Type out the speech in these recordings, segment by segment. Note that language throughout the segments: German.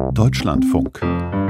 Deutschlandfunk.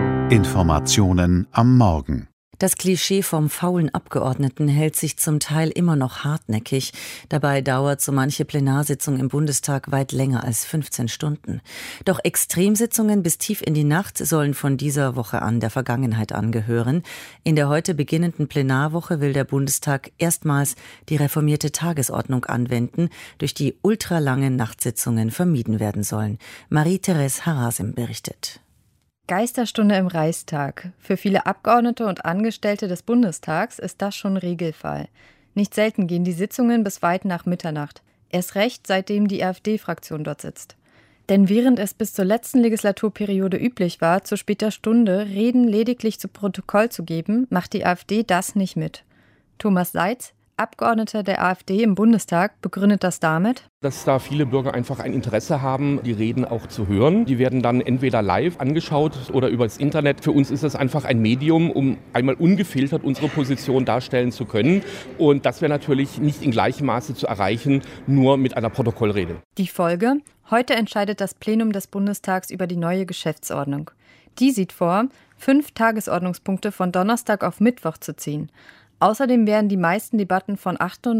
Informationen am Morgen. Das Klischee vom faulen Abgeordneten hält sich zum Teil immer noch hartnäckig. Dabei dauert so manche Plenarsitzung im Bundestag weit länger als 15 Stunden. Doch Extremsitzungen bis tief in die Nacht sollen von dieser Woche an der Vergangenheit angehören. In der heute beginnenden Plenarwoche will der Bundestag erstmals die reformierte Tagesordnung anwenden, durch die ultralange Nachtsitzungen vermieden werden sollen. Marie-Therese Harasim berichtet. Geisterstunde im Reichstag. Für viele Abgeordnete und Angestellte des Bundestags ist das schon Regelfall. Nicht selten gehen die Sitzungen bis weit nach Mitternacht. Erst recht, seitdem die AfD-Fraktion dort sitzt. Denn während es bis zur letzten Legislaturperiode üblich war, zu später Stunde Reden lediglich zu Protokoll zu geben, macht die AfD das nicht mit. Thomas Seitz, Abgeordneter der AfD im Bundestag, begründet das damit, dass da viele Bürger einfach ein Interesse haben, die Reden auch zu hören. Die werden dann entweder live angeschaut oder über das Internet. Für uns ist das einfach ein Medium, um einmal ungefiltert unsere Position darstellen zu können. Und das wäre natürlich nicht in gleichem Maße zu erreichen, nur mit einer Protokollrede. Die Folge? Heute entscheidet das Plenum des Bundestags über die neue Geschäftsordnung. Die sieht vor, 5 Tagesordnungspunkte von Donnerstag auf Mittwoch zu ziehen. Außerdem werden die meisten Debatten von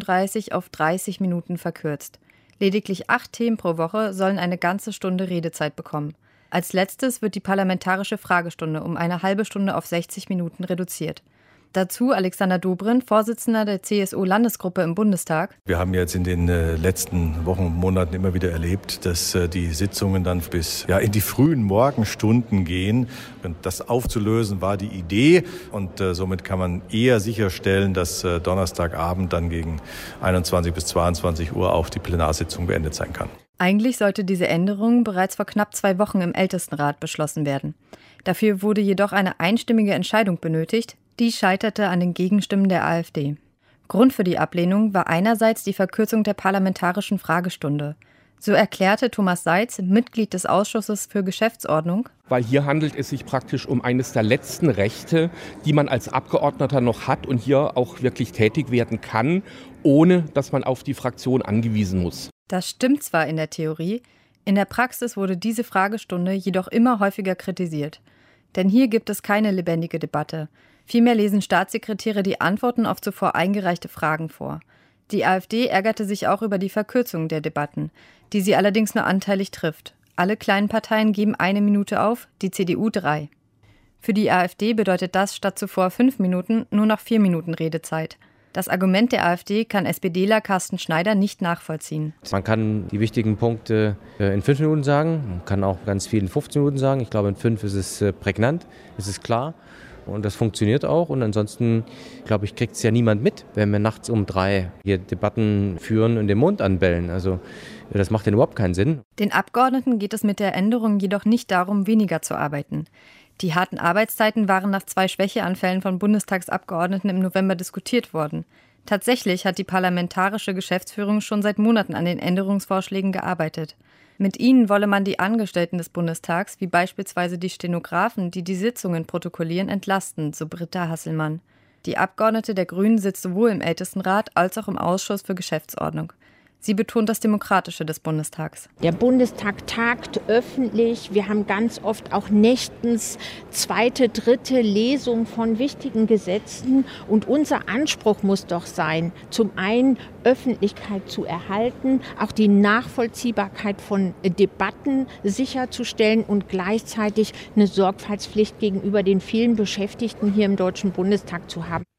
38 auf 30 Minuten verkürzt. Lediglich 8 Themen pro Woche sollen eine ganze Stunde Redezeit bekommen. Als letztes wird die parlamentarische Fragestunde um eine halbe Stunde auf 60 Minuten reduziert. Dazu Alexander Dobrindt, Vorsitzender der CSU-Landesgruppe im Bundestag. Wir haben jetzt in den letzten Wochen und Monaten immer wieder erlebt, dass die Sitzungen dann bis in die frühen Morgenstunden gehen. Und das aufzulösen war die Idee. Und somit kann man eher sicherstellen, dass Donnerstagabend dann gegen 21 bis 22 Uhr auch die Plenarsitzung beendet sein kann. Eigentlich sollte diese Änderung bereits vor knapp 2 Wochen im Ältestenrat beschlossen werden. Dafür wurde jedoch eine einstimmige Entscheidung benötigt. Die scheiterte an den Gegenstimmen der AfD. Grund für die Ablehnung war einerseits die Verkürzung der parlamentarischen Fragestunde. So erklärte Thomas Seitz, Mitglied des Ausschusses für Geschäftsordnung, weil hier handelt es sich praktisch um eines der letzten Rechte, die man als Abgeordneter noch hat und hier auch wirklich tätig werden kann, ohne dass man auf die Fraktion angewiesen muss. Das stimmt zwar in der Theorie, in der Praxis wurde diese Fragestunde jedoch immer häufiger kritisiert. Denn hier gibt es keine lebendige Debatte. Vielmehr lesen Staatssekretäre die Antworten auf zuvor eingereichte Fragen vor. Die AfD ärgerte sich auch über die Verkürzung der Debatten, die sie allerdings nur anteilig trifft. Alle kleinen Parteien geben 1 Minute auf, die CDU 3. Für die AfD bedeutet das statt zuvor 5 Minuten nur noch 4 Minuten Redezeit. Das Argument der AfD kann SPDler Carsten Schneider nicht nachvollziehen. Man kann die wichtigen Punkte in 5 Minuten sagen, man kann auch ganz viel in 15 Minuten sagen. Ich glaube, in 5 ist es prägnant, ist es klar. Und das funktioniert auch. Und ansonsten, glaube ich, kriegt es ja niemand mit, wenn wir nachts um 3 hier Debatten führen und den Mond anbellen. Also das macht ja überhaupt keinen Sinn. Den Abgeordneten geht es mit der Änderung jedoch nicht darum, weniger zu arbeiten. Die harten Arbeitszeiten waren nach 2 Schwächeanfällen von Bundestagsabgeordneten im November diskutiert worden. Tatsächlich hat die parlamentarische Geschäftsführung schon seit Monaten an den Änderungsvorschlägen gearbeitet. Mit ihnen wolle man die Angestellten des Bundestags, wie beispielsweise die Stenografen, die die Sitzungen protokollieren, entlasten, so Britta Hasselmann. Die Abgeordnete der Grünen sitzt sowohl im Ältestenrat als auch im Ausschuss für Geschäftsordnung. Sie betont das Demokratische des Bundestags. Der Bundestag tagt öffentlich. Wir haben ganz oft auch nächtens 2., 3. Lesung von wichtigen Gesetzen. Und unser Anspruch muss doch sein, zum einen Öffentlichkeit zu erhalten, auch die Nachvollziehbarkeit von Debatten sicherzustellen und gleichzeitig eine Sorgfaltspflicht gegenüber den vielen Beschäftigten hier im Deutschen Bundestag zu haben.